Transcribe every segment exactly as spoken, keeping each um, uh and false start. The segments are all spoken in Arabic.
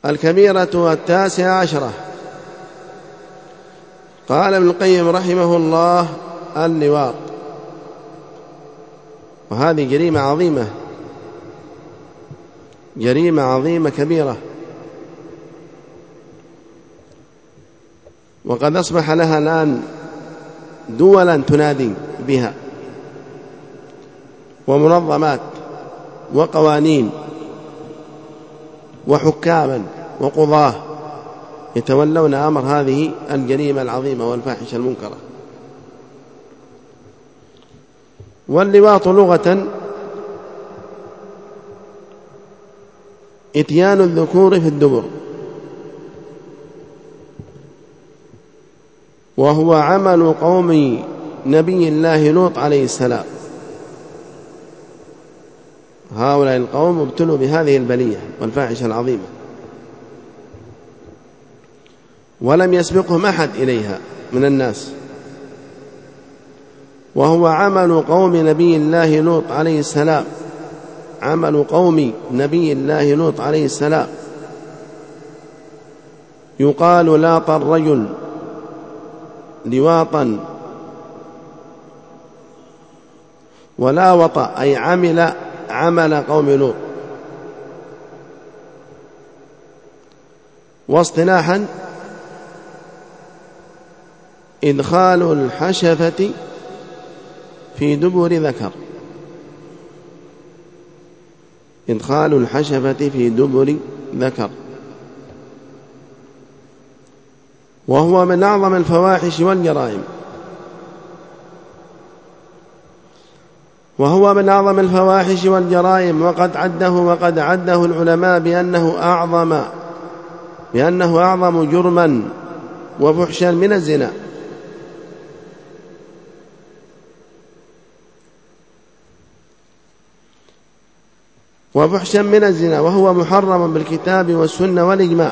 الكبيرة التاسعة عشرة. قال ابن القيم رحمه الله: اللواط، وهذه جريمة عظيمة، جريمة عظيمة كبيرة، وقد أصبح لها الآن دولا تنادي بها، ومنظمات وقوانين وحكاما وقضاة يتولون أمر هذه الجريمة العظيمة والفاحشة المنكرة. واللواط لغة إتيان الذكور في الدبر، وهو عمل قوم نبي الله لوط عليه السلام. هؤلاء القوم ابتلوا بهذه البلية والفاحشة العظيمة، ولم يسبقهم أحد إليها من الناس، وهو عمل قوم نبي الله لوط عليه السلام، عمل قوم نبي الله لوط عليه السلام. يقال لاط الرجل لواطا، ولاوط أي عمل عمل قوم لوط. واصطلاحا إدخال الحشفة في دبر ذكر، إدخال الحشفة في دبر ذكر، وهو من أعظم الفواحش والجرائم، وهو من أعظم الفواحش والجرائم وقد عده وقد عده العلماء بأنه أعظم بأنه أعظم جرما وفحشا من الزنا. وفحشا من الزنا وهو محرم بالكتاب والسنة والإجماع.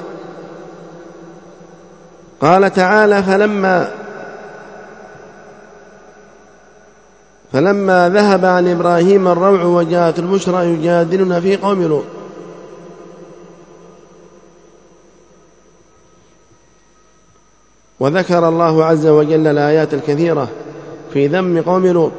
قال تعالى: فلما فلما ذهب عن إبراهيم الروع وجاءت البشرى يجادلنا في قوم لوط. وذكر الله عز وجل الآيات الكثيرة في ذم قوم لوط.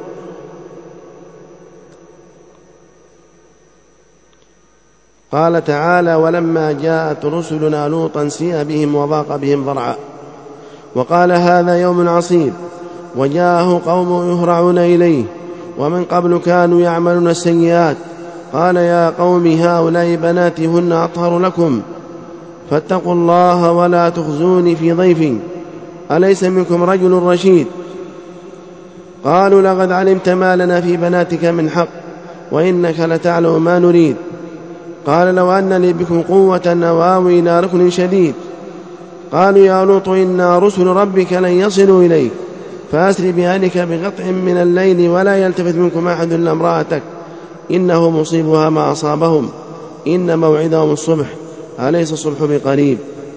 قال تعالى: ولما جاءت رسلنا لوطا سيء بهم وضاق بهم ذرعا وقال هذا يوم عصيب وجاءه قوم يهرعون إليه ومن قبل كانوا يعملون السيئات قال يا قوم هؤلاء بناتي هن أطهر لكم فاتقوا الله ولا تخزوني في ضيفي أليس منكم رجل رشيد. قالوا لقد علمت ما لنا في بناتك من حق وإنك لتعلم ما نريد. قال لو أن لي بكم قوة أو آوي إلى ركن شديد. قالوا يا لوط إنا رسل ربك لن يصلوا إليك فأسر بأهلك بقطع من الليل ولا يلتفت منكم أحد إلا امرأتك إنه مصيبها ما أصابهم إن موعدهم الصبح أليس الصبح بقريب.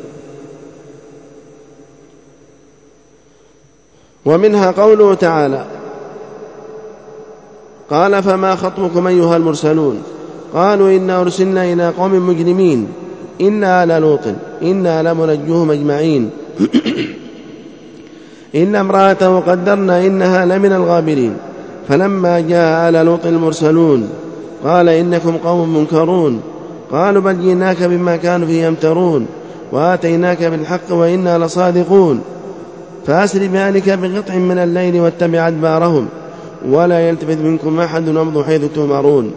ومنها قوله تعالى: قال فما خطبكم أيها المرسلون قالوا إنا أرسلنا إلى قوم مجرمين إنا آل لوط إنا لمنجوهم أجمعين إن امرأته قدرنا إنها لمن الغابرين. فلما جاء آل لوط المرسلون قال إنكم قوم منكرون قالوا بل جئناك بما كانوا فيه يمترون وآتيناك بالحق وإنا لصادقون فأسر بأهلك بقطع من الليل واتبع أدبارهم ولا يلتفت منكم أحد وامضوا حيث تؤمرون.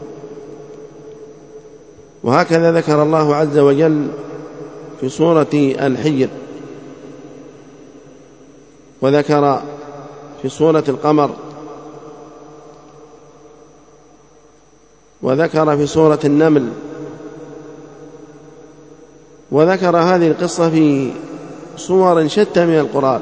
وهكذا ذكر الله عز وجل في سورة الحجر، وذكر في سورة القمر، وذكر في سورة النمل، وذكر هذه القصة في صور شتى من القرآن.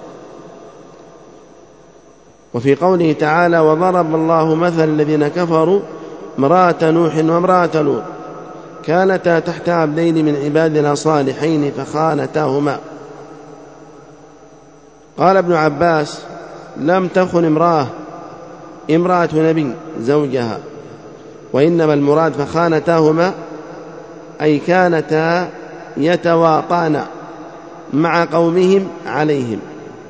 وفي قوله تعالى: وضرب الله مثل الذين كفروا امرأة نوح وامرأة لوط كانتا تحت عبدين من عبادنا صالحين فخانتاهما. قال ابن عباس: لم تخن امرأة امرأة نبي زوجها، وإنما المراد فخانتاهما أي كانتا يتواطان مع قومهم عليهم،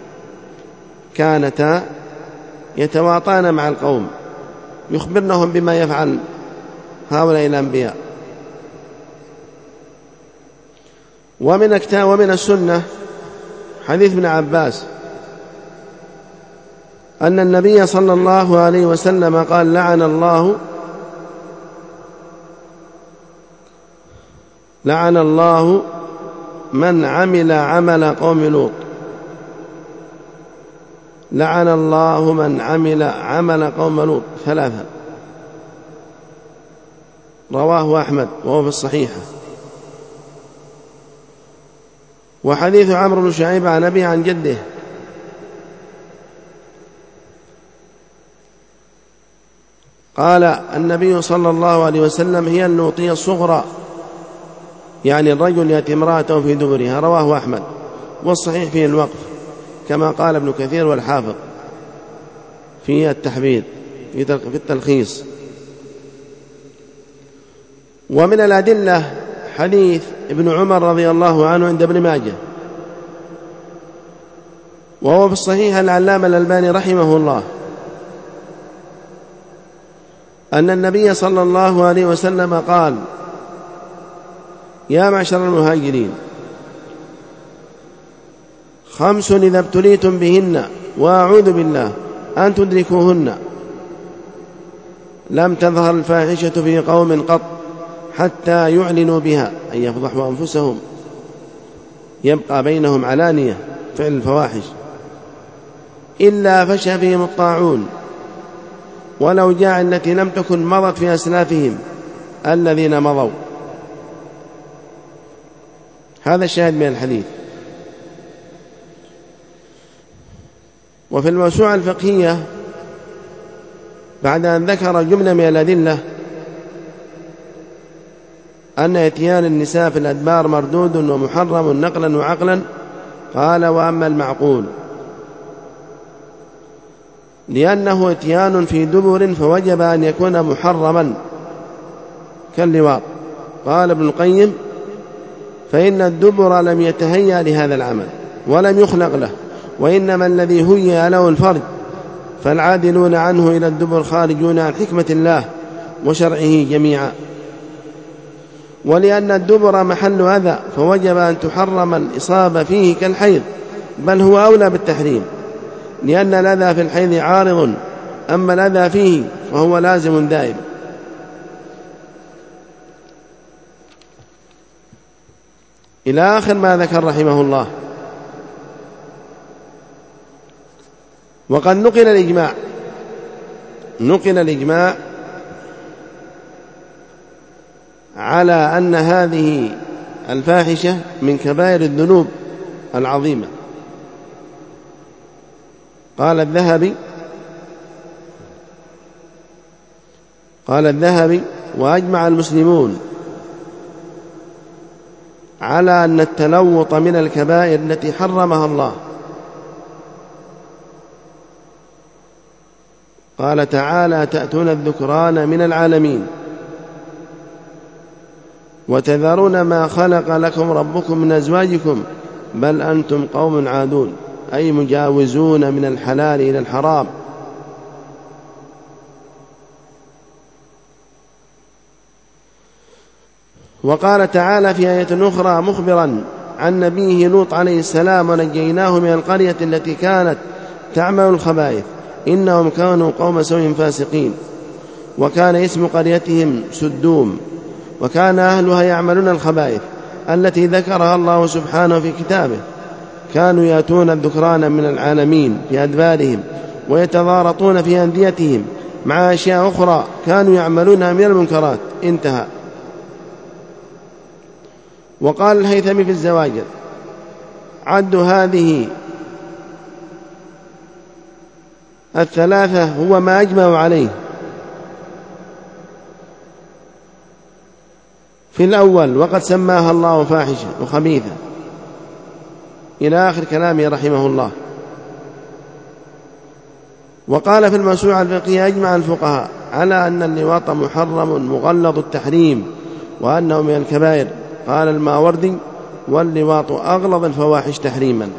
كانتا يتواطان مع القوم يخبرنهم بما يفعل هؤلاء الأنبياء. ومن ومن السنة حديث ابن عباس أن النبي صلى الله عليه وسلم قال: لعن الله لعن الله من عمل عمل قوم لوط لعن الله من عمل عمل قوم لوط ثلاثة، رواه أحمد وهو في الصحيحة. وحديث عمرو بن شعيب عن أبيه عن جده قال النبي صلى الله عليه وسلم: هي اللوطية الصغرى، يعني الرجل يأتي امرأته في دبرها، رواه أحمد. والصحيح فيه الوقف كما قال ابن كثير والحافظ في التحبير في التلخيص. ومن الأدلة حديث ابن عمر رضي الله عنه عند ابن ماجه، وهو في الصحيح العلامة الألباني رحمه الله، أن النبي صلى الله عليه وسلم قال: يا معشر المهاجرين، خمس إذا ابتليتم بهن وأعوذ بالله أن تدركوهن لم تظهر الفاحشة في قوم قط حتى يعلنوا بها، أن يفضحوا أنفسهم، يبقى بينهم علانية فعل الفواحش، إلا فشى فيهم الطاعون والأوجاع التي لم تكن مضت في أسلافهم الذين مضوا. هذا الشاهد من الحديث. وفي الموسوعة الفقهية بعد أن ذكر جملة من الأدلة أن إتيان النساء في الأدبار مردود ومحرم نقلا وعقلا، قال: وأما المعقول لأنه إتيان في دبر فوجب أن يكون محرما كاللواط. قال ابن القيم: فإن الدبر لم يتهيأ لهذا العمل ولم يخلق له، وإنما الذي هيأ له الفرج، فالعادلون عنه إلى الدبر خارجون عن حكمة الله وشرعه جميعا. ولأن الدبر محل أذى فوجب أن تحرم الإصابة فيه كالحيض، بل هو أولى بالتحريم، لأن الأذى في الحيض عارض، أما الأذى فيه فهو لازم دائم. إلى آخر ما ذكر رحمه الله. وقد نقل الإجماع نقل الإجماع على أن هذه الفاحشة من كبائر الذنوب العظيمة. قال الذهبي قال الذهبي وأجمع المسلمون على أن التلوط من الكبائر التي حرمها الله. قال تعالى: تأتون الذكران من العالمين وتذرون ما خلق لكم ربكم من أزواجكم بل أنتم قوم عادون، أي مجاوزون من الحلال إلى الحرام. وقال تعالى في آية أخرى مخبرا عن نبيه لوط عليه السلام: ونجيناه من القرية التي كانت تعمل الخبائث إنهم كانوا قوم سوء فاسقين. وكان اسم قريتهم سدوم، وكان أهلها يعملون الخبائث التي ذكرها الله سبحانه في كتابه. كانوا يأتون الذكران من العالمين في أدبارهم ويتضارطون في أنديتهم مع أشياء أخرى كانوا يعملونها من المنكرات. انتهى. وقال الهيثمي في الزواجر: عد هذه الثلاثة هو ما أجمعوا عليه في الأول، وقد سماها الله فاحشة وخبيثة، إلى آخر كلامه رحمه الله. وقال في الموسوعة الفقهية: أجمع الفقهاء على أن اللواط محرم مغلظ التحريم، وأنه من الكبائر قال الماوردي: واللواط أغلظ الفواحش تحريما.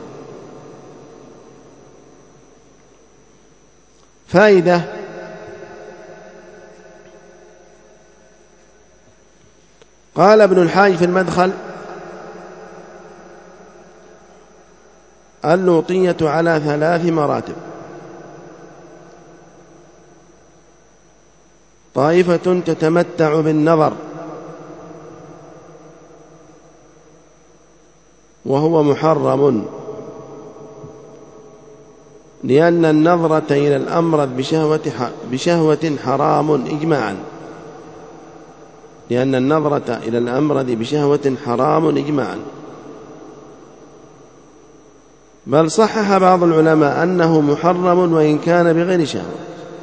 فائدة: قال ابن الحاج في المدخل: اللوطية على ثلاث مراتب: طائفة تتمتع بالنظر وهو محرم، لأن النظرة إلى الأمرد بشهوة, بشهوة حرام إجماعا لأن النظرة إلى الأمرد بشهوة حرام إجماعا بل صحح بعض العلماء أنه محرم وإن كان بغير شهوة.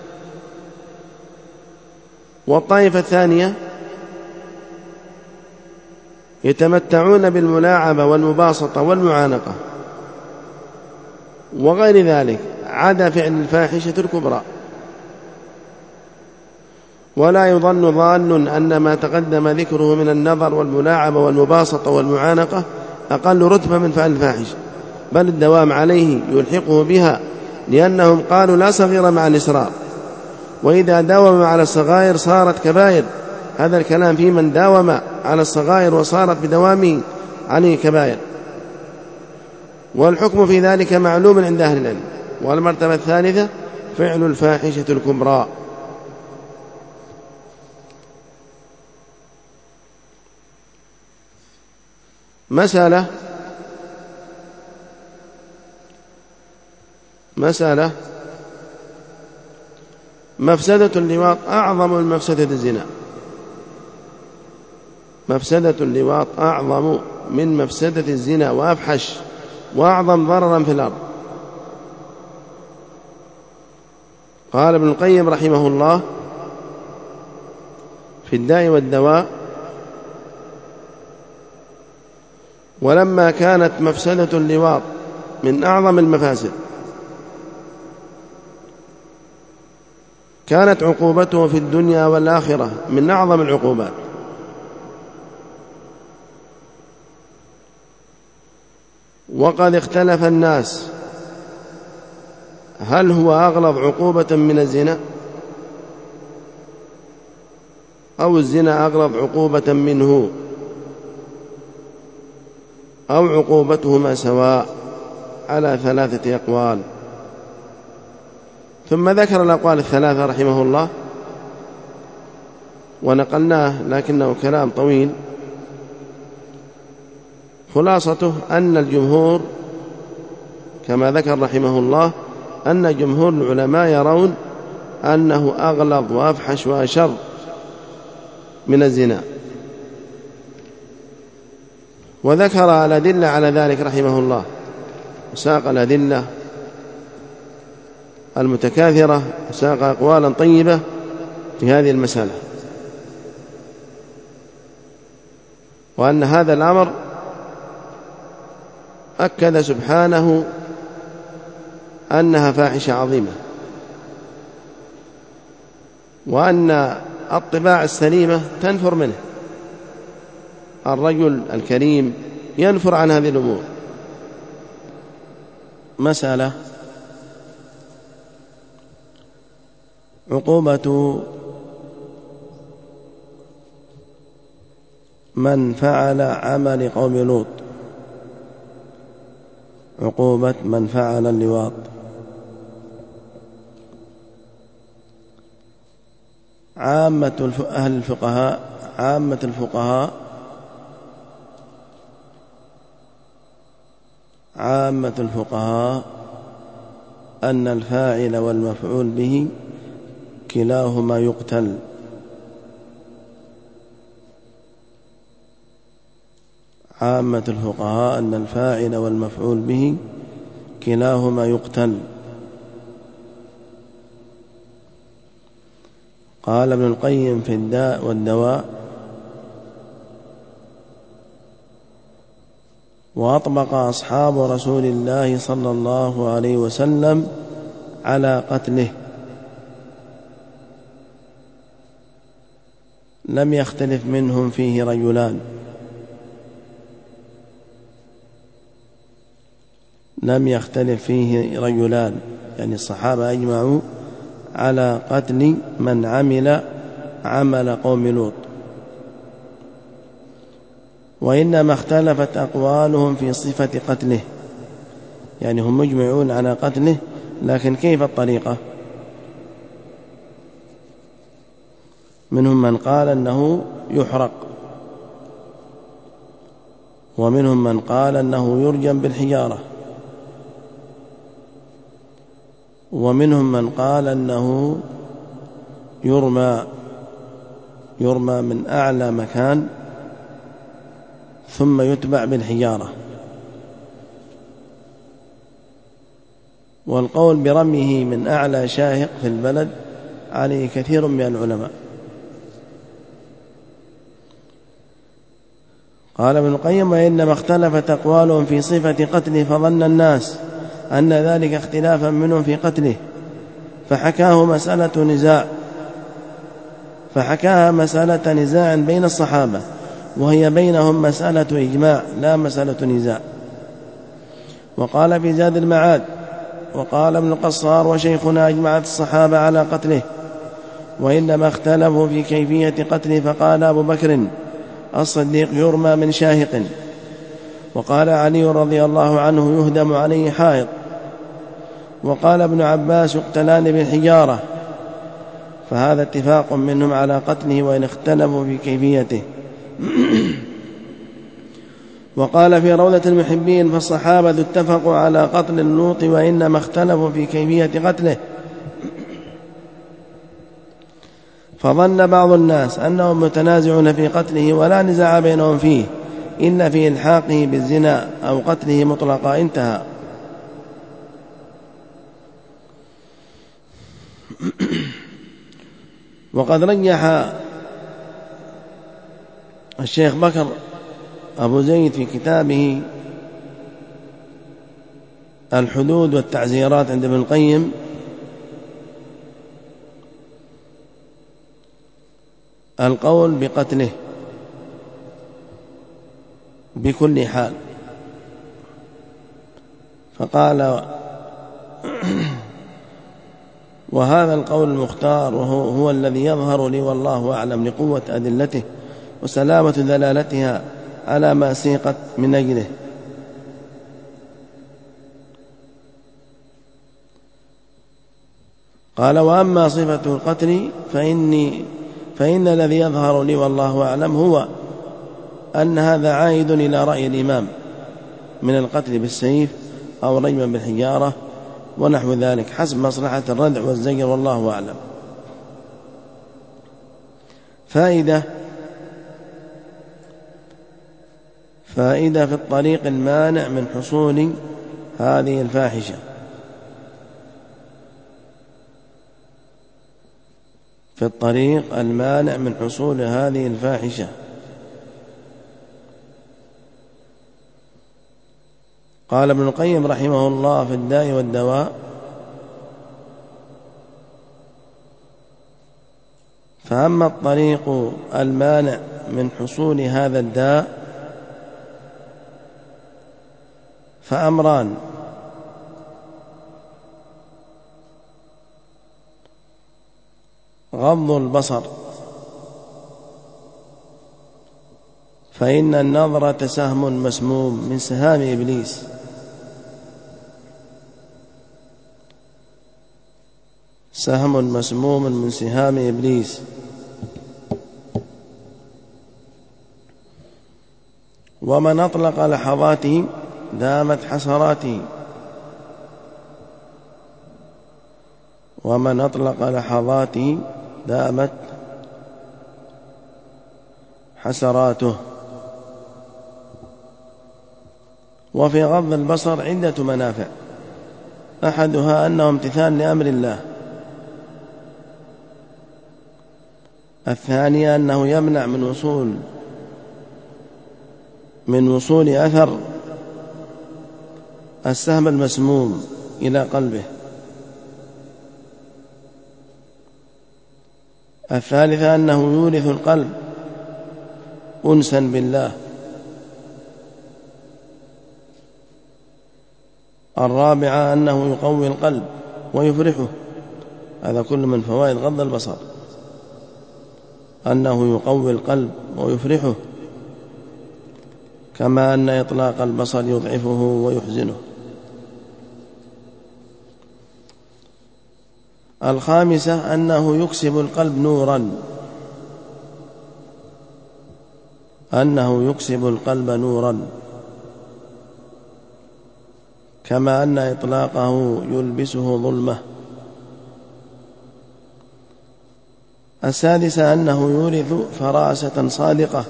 والطائفة الثانية يتمتعون بالملاعبة والمباسطة والمعانقة وغير ذلك عدا فعل الفاحشة الكبرى. ولا يظن ظان أن ما تقدم ذكره من النظر والملاعبة والمباسطة والمعانقة أقل رتبة من فعل الفاحشة، بل الدوام عليه يلحقه بها، لأنهم قالوا لا صغير مع الإصرار، وإذا داوم على الصغائر صارت كبائر. هذا الكلام في من داوم على الصغائر وصارت بدوامه عليه كبائر، والحكم في ذلك معلوم عند أهل العلم. والمرتبة الثالثة فعل الفاحشة الكبرى. مسألة مسألة مفسدة اللواط أعظم من مفسدة الزنا. مفسدة اللواط أعظم من مفسدة الزنا وأفحش وأعظم ضررا في الأرض. قال ابن القيم رحمه الله في الداء والدواء: ولما كانت مفسدة اللواط من أعظم المفاسد كانت عقوبته في الدنيا والآخرة من أعظم العقوبات. وقد اختلف الناس هل هو أغلظ عقوبة من الزنا أو الزنا أغلظ عقوبة منه أو عقوبتهما سواء، على ثلاثة أقوال. ثم ذكر الأقوال الثلاثة رحمه الله ونقلناه لكنه كلام طويل. خلاصته أن الجمهور كما ذكر رحمه الله أن جمهور العلماء يرون أنه أغلظ وأفحش وأشر من الزنا، وذكر الأدلة على ذلك رحمه الله، وساق الأدلة المتكاثرة، وساق أقوالا طيبة في هذه المسألة، وأن هذا الأمر أكد سبحانه أنها فاحشة عظيمة، وأن الطباع السليمة تنفر منه. الرجل الكريم ينفر عن هذه الأمور. مسألة عقوبة من فعل عمل قوم لوط. عقوبة من فعل اللواط. عامة أهل الفقهاء عامة الفقهاء عامة الفقهاء أن الفاعل والمفعول به كلاهما يقتل. عامة الفقهاء أن الفاعل والمفعول به كلاهما يقتل. قال ابن القيم في الداء والدواء: وأطبق أصحاب رسول الله صلى الله عليه وسلم على قتله، لم يختلف منهم فيه رجلان. لم يختلف فيه رجلان، يعني الصحابة أجمعوا على قتل من عمل عمل قوم لوط، وإنما اختلفت أقوالهم في صفة قتله، يعني هم مجمعون على قتله، لكن كيف الطريقة؟ منهم من قال أنه يحرق، ومنهم من قال أنه يرجم بالحجارة، ومنهم من قال أنه يرمى يرمى من أعلى مكان ثم يتبع بالحجارة. والقول برميه من أعلى شاهق في البلد عليه كثير من العلماء. قال ابن القيم: وإنما اختلفت أقوالهم في صفة قتله، فظن الناس أن ذلك اختلافا منهم في قتله، فحكاه مسألة نزاع فحكاها مسألة نزاع بين الصحابة، وهي بينهم مسألة إجماع لا مسألة نزاع. وقال في زاد المعاد: وقال ابن القصار وشيخنا: أجمعت الصحابة على قتله، وإنما اختلفوا في كيفية قتله، فقال أبو بكر الصديق: يرمى من شاهق، وقال علي رضي الله عنه: يهدم عليه حائط، وقال ابن عباس: يقتلان بالحجارة. فهذا اتفاق منهم على قتله وإن اختلفوا في كيفيته. وقال في روضة المحبين: فالصحابة اتفقوا على قتل اللوط، وإنما اختلفوا في كيفية قتله، فظن بعض الناس أنهم متنازعون في قتله ولا نزاع بينهم فيه إلا في إلحاقه بالزنا أو قتله مطلقا. انتهى. وقد رجح الشيخ بكر أبو زيد في كتابه الحدود والتعزيرات عند ابن القيم القول بقتله بكل حال، فقال: وهذا القول المختار وهو هو الذي يظهر لي والله أعلم لقوة أدلته وسلامة دلالتها على ما سيقت من أجله. قال: وأما صفة القتل فإني فإن الذي يظهر لي والله أعلم هو أن هذا عائد إلى رأي الإمام من القتل بالسيف أو رجما بالحجارة ونحو ذلك حسب مصلحة الردع والزجر، والله أعلم. فائدة فائدة في الطريق المانع من حصول هذه الفاحشة. في الطريق المانع من حصول هذه الفاحشة قال ابن القيم رحمه الله في الداء والدواء: فأما الطريق المانع من حصول هذا الداء فأمران: غض البصر، فإن النظرة سهم مسموم من سهام إبليس، سهم مسموم من سهام إبليس. ومن أطلق لحظاته دامت حسراته، ومن أطلق لحظاته دامت حسراته. وفي غض البصر عدة منافع، أحدها أنه امتثال لأمر الله، الثانية أنه يمنع من وصول من وصول أثر السهم المسموم إلى قلبه، الثالثة أنه يورث القلب أنسا بالله، الرابعة أنه يقوي القلب ويفرحه، هذا كل من فوائد غض البصر، أنه يقوي القلب ويفرحه، كما أن إطلاق البصر يضعفه ويحزنه. الخامسة أنه يكسب القلب نورا، أنه يكسب القلب نورا كما أن إطلاقه يلبسه ظلمة. السادسة أنه يورث فراسة صادقة،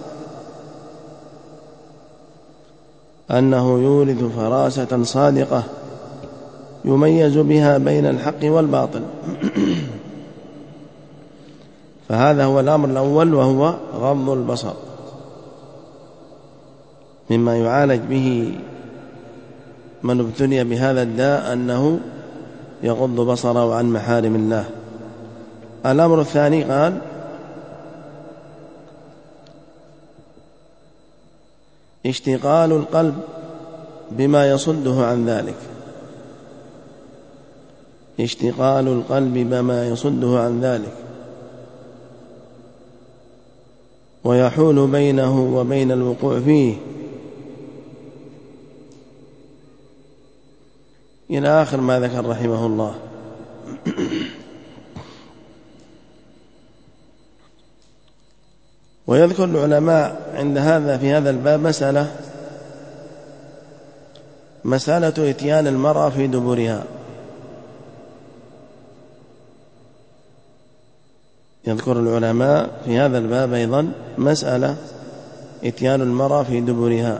أنه يورث فراسة صادقة يميز بها بين الحق والباطل. فهذا هو الأمر الأول، وهو غض البصر، مما يعالج به من ابتلي بهذا الداء أنه يغض بصره عن محارم الله. الأمر الثاني قال اشتغال القلب بما يصده عن ذلك، اشتغال القلب بما يصده عن ذلك ويحول بينه وبين الوقوع فيه، إلى آخر ما ذكر رحمه الله. ويذكر العلماء عند هذا في هذا الباب مسألة مسألة إتيان المرأة في دبرها. يذكر العلماء في هذا الباب أيضا مسألة إتيان المرأة في دبرها.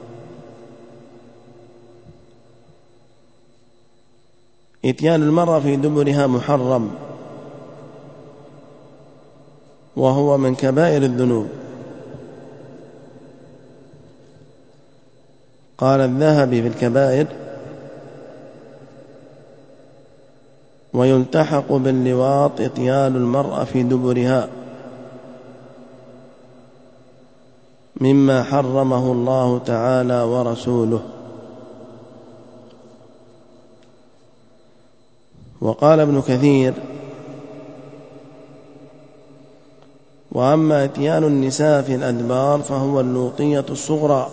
إتيان المرأة في دبرها محرم، وهو من كبائر الذنوب. قال الذهبي في الكبائر: ويلتحق باللواط إتيان المرأة في دبرها مما حرمه الله تعالى ورسوله. وقال ابن كثير: وأما إتيان النساء في الأدبار فهو اللوطية الصغرى،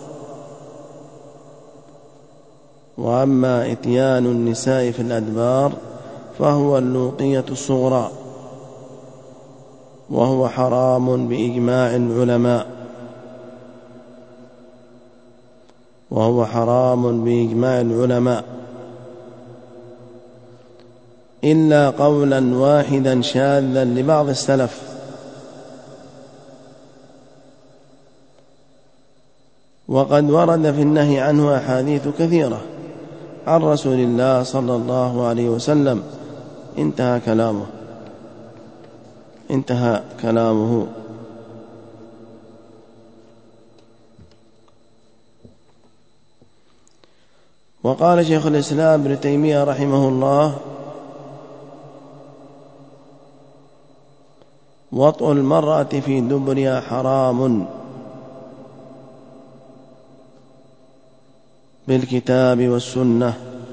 وأما إتيان النساء في الأدبار فهو اللوطية الصغرى، وهو حرام بإجماع العلماء، وهو حرام بإجماع العلماء إلا قولا واحدا شاذا لبعض السلف، وقد ورد في النهي عنه أحاديث كثيرة عن رسول الله صلى الله عليه وسلم. انتهى كلامه انتهى كلامه وقال شيخ الإسلام ابن تيمية رحمه الله: وطء المرأة في دبرها حرام بالكتاب والسنة،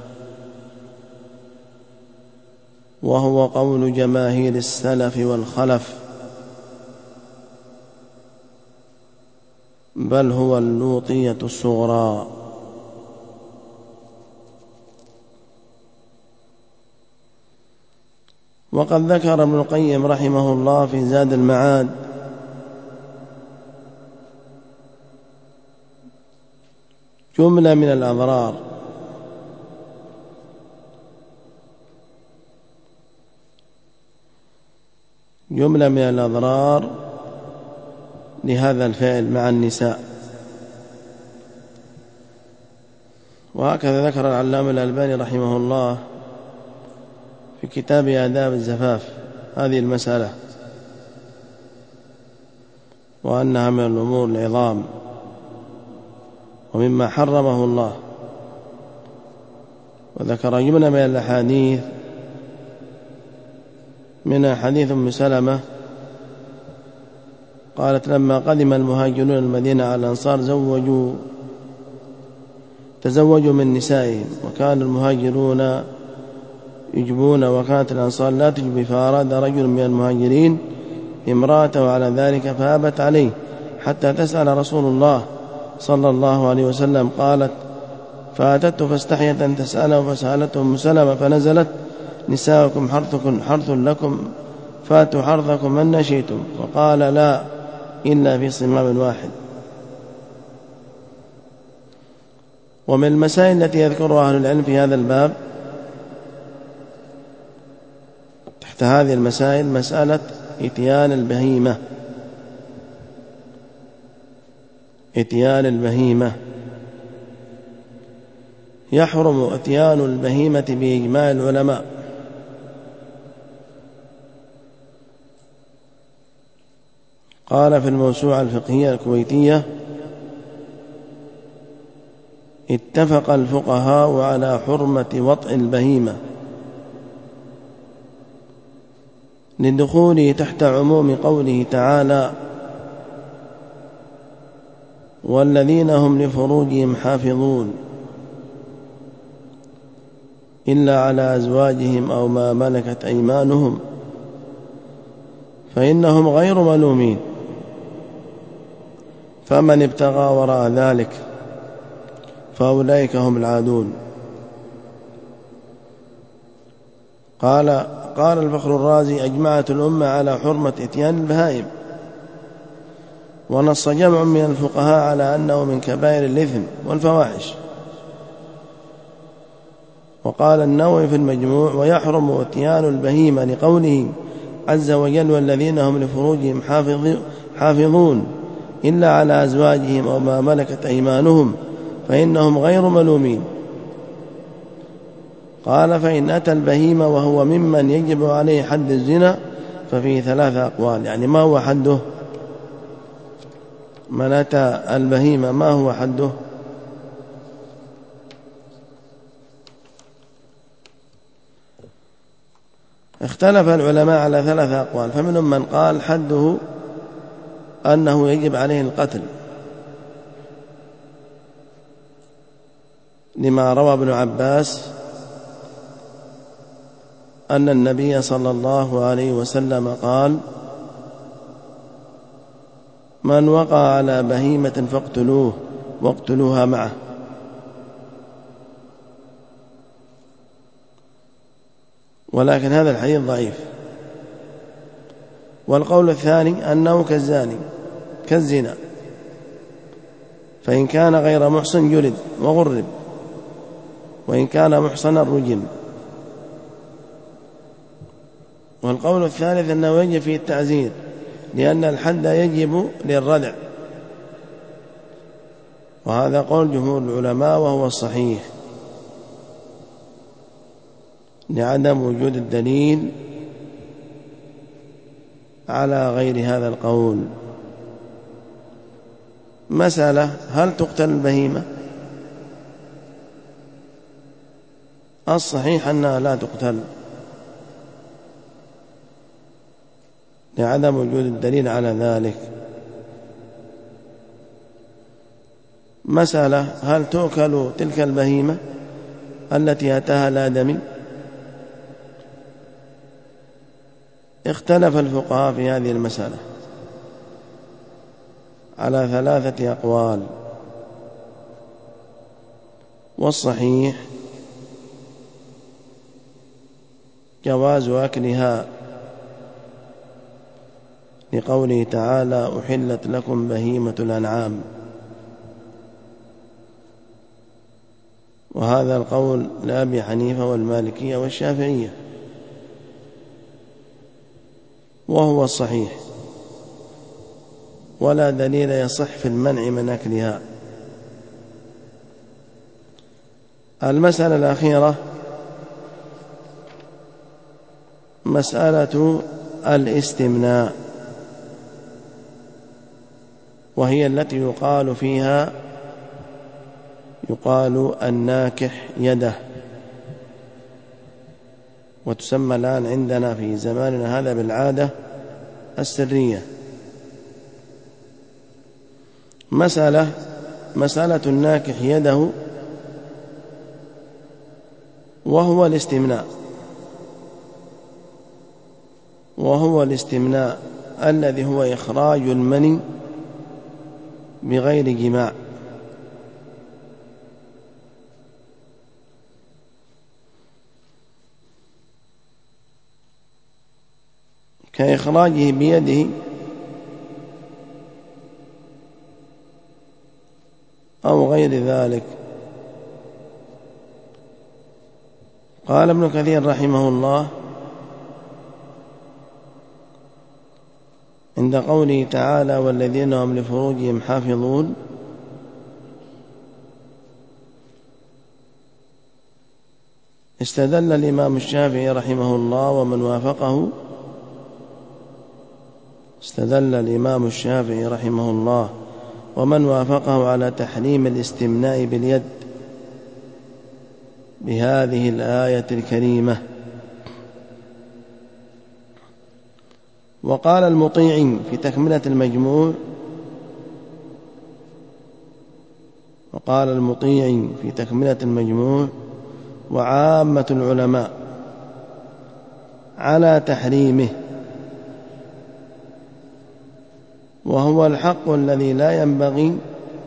وهو قول جماهير السلف والخلف، بل هو اللوطية الصغرى. وقد ذكر ابن القيم رحمه الله في زاد المعاد جملة من الأضرار جملة من الأضرار لهذا الفعل مع النساء. وهكذا ذكر العلامة الألباني رحمه الله في كتاب آداب الزفاف هذه المسألة، وأنها من الأمور العظام ومما حرمه الله. وذكر جملة من الأحاديث، من حديث أم سلمة قالت: لما قدم المهاجرون المدينة على الأنصار زوجوا تزوجوا من نسائهم، وكان المهاجرون يجبون وكانت الأنصار لا تجب، فأراد رجل من المهاجرين امرأته على ذلك فأبت عليه حتى تسأل رسول الله صلى الله عليه وسلم. قالت فأتته فاستحيت أن تسأله فسألته أم سلمة فنزلت نساؤكم حرثكم حرث لكم فاتوا حرثكم من شئتم، فقال لا إلا في صمام واحد. ومن المسائل التي يذكرها أهل العلم في هذا الباب تحت هذه المسائل مسألة إتيان البهيمة إتيان البهيمة يحرم إتيان البهيمة بإجماع العلماء، قال في الموسوعة الفقهية الكويتية: اتفق الفقهاء على حرمة وطئ البهيمة لدخوله تحت عموم قوله تعالى: والذين هم لفروجهم حافظون إلا على أزواجهم أو ما ملكت أيمانهم فإنهم غير ملومين، فمن ابتغى وراء ذلك فأولئك هم العادون. قال قال الفخر الرازي: أجمعت الأمة على حرمة إتيان البهائم، ونص جمع من الفقهاء على أنه من كبائر الإثم والفواحش. وقال النووي في المجموع: ويحرم إتيان البهيمة لقوله عز وجل: والذين هم لفروجهم حافظون إلا على أزواجهم أو ما ملكت أيمانهم فإنهم غير ملومين. قال: فإن أتى البهيمة وهو ممن يجب عليه حد الزنا ففيه ثلاثة أقوال. يعني ما هو حده؟ من أتى البهيمة ما هو حده؟ اختلف العلماء على ثلاثة أقوال، فمنهم من قال حده أنه يجب عليه القتل، لما روى ابن عباس أن النبي صلى الله عليه وسلم قال: من وقع على بهيمة فاقتلوه واقتلوها معه. ولكن هذا الحديث ضعيف. والقول الثاني أنه كالزاني كالزنا، فإن كان غير محصن جلد وغرب، وإن كان محصنا رجم. والقول الثالث أنه يجب فيه التعزير، لأن الحد يجب للردع، وهذا قول جمهور العلماء وهو الصحيح لعدم وجود الدليل على غير هذا القول. مسألة: هل تقتل البهيمة؟ الصحيح أنها لا تقتل لعدم وجود الدليل على ذلك. مسألة: هل تؤكل تلك البهيمة التي أتاها الآدمي؟ اختلف الفقهاء في هذه المسألة على ثلاثة أقوال، والصحيح جواز أكلها لقوله تعالى: أحلت لكم بهيمة الأنعام. وهذا القول لأبي حنيفة والمالكية والشافعية، وهو الصحيح، ولا دليل يصح في المنع من أكلها. المسألة الأخيرة مسألة الاستمناء، وهي التي يقال فيها يقال الناكح يده، وتسمى الآن عندنا في زماننا هذا بالعادة السرية. مسألة مسألة الناكح يده وهو الاستمناء وهو الاستمناء الذي هو إخراج المني بغير جماع، كإخراجه بيده أو غير ذلك. قال ابن كثير رحمه الله عند قوله تعالى والذين هم لفروجهم حافظون: استدل الإمام الشافعي رحمه الله ومن وافقه استدل الإمام الشافعي رحمه الله ومن وافقه على تحريم الاستمناء باليد بهذه الآية الكريمة. وقال المطيع في تكملة المجموع وقال المطيع في تكملة المجموع وعامة العلماء على تحريمه، وهو الحق الذي لا ينبغي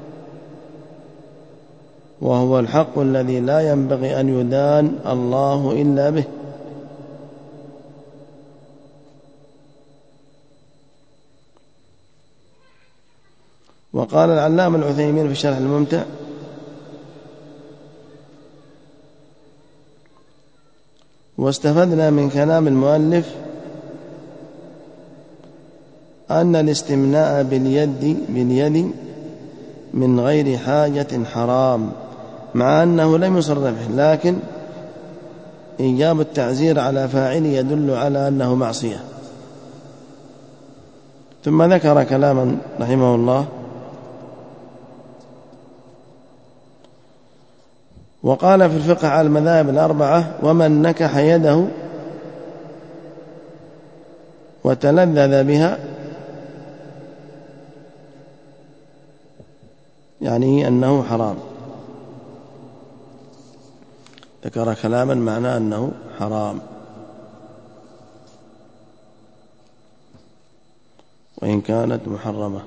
وهو الحق الذي لا ينبغي أن يدان الله إلا به. وقال العلامة العثيمين في شرح الممتع: واستفدنا من كلام المؤلف أن الاستمناء باليد باليد من غير حاجة حرام، مع أنه لم يصرفه، لكن إيجاب التعزير على فاعله يدل على أنه معصية. ثم ذكر كلاما رحمه الله: وقال في الفقه على المذاهب الأربعة: ومن نكح يده وتلذذ بها، يعني أنه حرام. ذكر كلاما معناه أنه حرام، وإن كانت محرمة.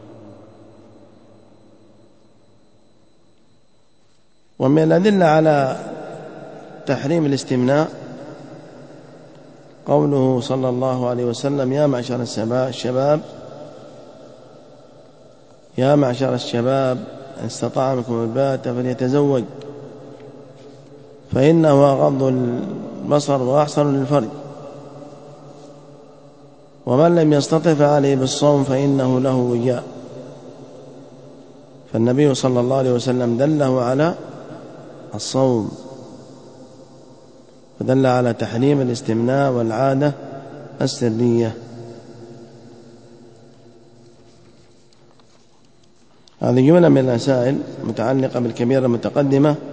ومن الأدلة على تحريم الاستمناء قوله صلى الله عليه وسلم: يا معشر الشباب يا معشر الشباب إن استطاع منكم الباءة فليتزوج فإنه أغض البصر وأحسن للفرج، ومن لم يستطع فعليه بالصوم فإنه له وجاء. فالنبي صلى الله عليه وسلم دله على الصوم، ودل على تحريم الاستمناء والعادة السرية. هذه جملة من المسائل متعلقة بالكبيرة المتقدمة